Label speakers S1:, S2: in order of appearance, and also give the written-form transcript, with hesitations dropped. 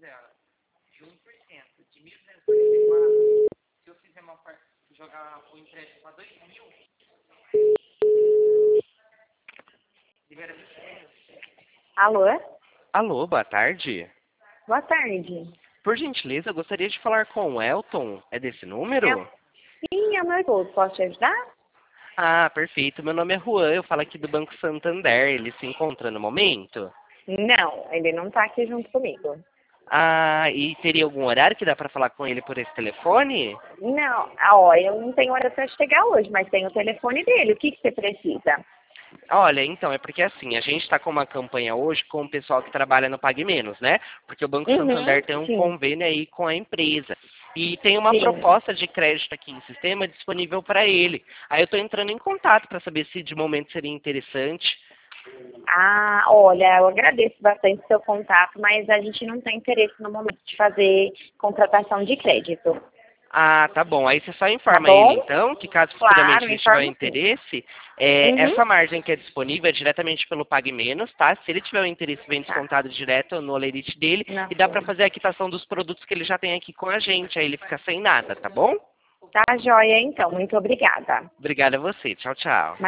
S1: dela de 1% de 1.244, se eu fizer jogar o empréstimo para 2.000, libera 20 mil.
S2: Alô?
S3: Alô, boa tarde.
S2: Boa tarde.
S3: Por gentileza, eu gostaria de falar com o Elton. É desse número?
S2: Sim, é meu esposo. Posso te ajudar?
S3: Ah, perfeito. Meu nome é Juan, eu falo aqui do Banco Santander. Ele se encontra no momento?
S2: Não, ele não tá aqui junto comigo.
S3: Ah, e teria algum horário que dá para falar com ele por esse telefone?
S2: Não, eu não tenho hora para chegar hoje, mas tem o telefone dele. O que você precisa?
S3: Olha, então, é porque assim, a gente está com uma campanha hoje com o pessoal que trabalha no Pague Menos, né? Porque o Banco Santander tem um
S2: Sim,
S3: convênio aí com a empresa. E tem uma
S2: sim.
S3: proposta de crédito aqui em sistema disponível para ele. Aí eu estou entrando em contato para saber se de momento seria interessante.
S2: Ah, olha, eu agradeço bastante o seu contato, mas a gente não tem interesse no momento de fazer contratação de crédito.
S3: Ah, tá bom. Aí você só
S2: Tá
S3: informa ele,
S2: bom?
S3: então, que caso futuramente
S2: Claro,
S3: ele tiver
S2: informo sim.
S3: interesse,
S2: Uhum.
S3: essa margem que é disponível é diretamente pelo Pague Menos, tá? Se ele tiver o interesse, vem
S2: Tá.
S3: descontado direto no Olerite dele
S2: Na
S3: e dá pra
S2: folha.
S3: fazer a quitação dos produtos que ele já tem aqui com a gente. Aí ele fica sem nada, tá bom?
S2: Tá joia, então. Muito obrigada.
S3: Obrigada a você. Tchau, tchau.